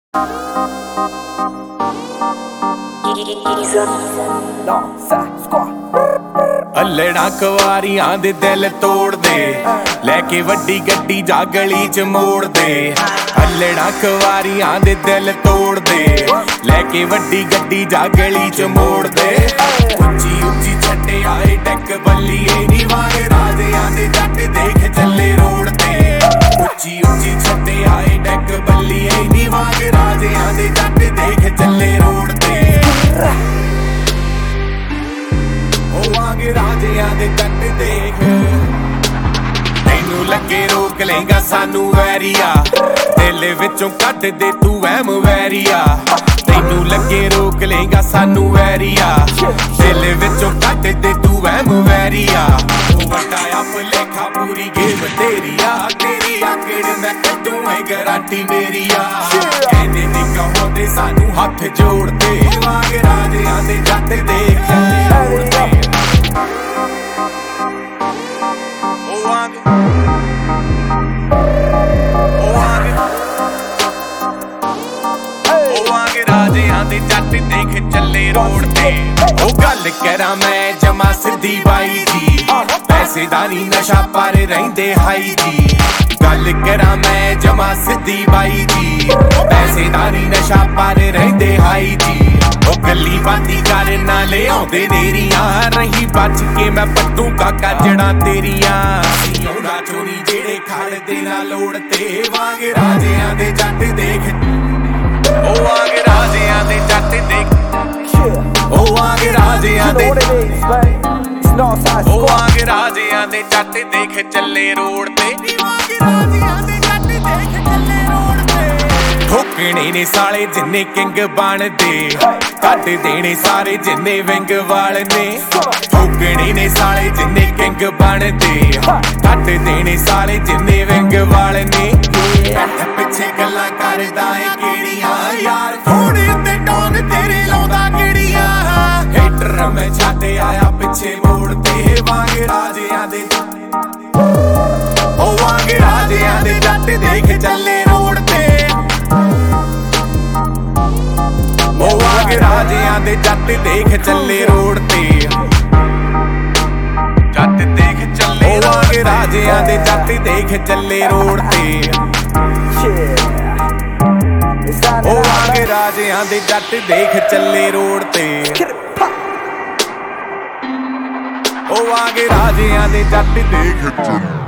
अल्लड़ा कवारियां दे दिल तोड़ दे, लैके वड्डी गड्डी जा गली च मोड़ दे। अल्लड़ा कवारियां दे दिल तोड़ दे, लैके वड्डी गड्डी जा गली च मोड़ दे। उच्ची उच्ची छड्डे आए डैक बल्लिए नी वाले राजियां दे जट देख चले रोड ते। उच्ची उच्ची छड्डे आए डैक बल्लिए नी वाले राजियां दे जट देख चले रोड ते। राजियां दे जट देख तैनू लगे रोक लेगा सानू वैरिया, दिल विचों कट दे तू वहम वैरिया। तैनू लगे रोक लेगा सानू वैरिया, दिल विचों कट दे तू वहम वैरिया। वटाया भुलेखा पूरी गेम तेरिया, तेरी आकड़ मैं कटू है गारंटी मेरिया। कहते नी कहो दे सानू हाथ जोड़ दे, वाग राजियां दे जट देख राजियां दे जट देख चले रोड ते। ओ गल करा मैं जमा सिद्धी बाई जी, पैसे दा नी नशा पर रहिंदे हाई जी। गल करा मैं जमा सिद्धी बाई जी, पैसे दा नी नशा पर रहिंदे हाई जी। ओ गली बाती कर ना ले आउंदे नेरियां, रही बच के मैं पट्टू काका जड़ा तेरियां। औंदा चोरी जेड़े खड़ दे ना लोड़ ते, वाग राजियां दे जट देख। ओ वाग राजियां दे जट देख, ओ वाग राजियां दे, ओ वाग राजियां दे जट देख चले रोड ते। ठोकने ने साले जिन्ने किंग बनदे, कट देने सारे जिन्ने विंग वाल ने। ठोकने ने साले जिन्ने किंग बनदे, कट देने सारे जिन्ने विंग वाल ने। पिछे गल्लां करदा है केड़ियां यार, थोड़े ते टोंग तेरे लाउंदा केड़ियां। हेटर मैं छड्ड आया पिछे मोड़ ते, वाग राजियां दे, ओ वाग राजियां दे जट देख चले रोड ते। ओ वाग राजियां दे जट देख चले रोड ते, जट देख चले। ओ वाग राजियां दे जट देख चले रोड ते। ओ वाग राजियां दे जट देख चले रोड ते। ओ वाग राजियां दे जट देख चले।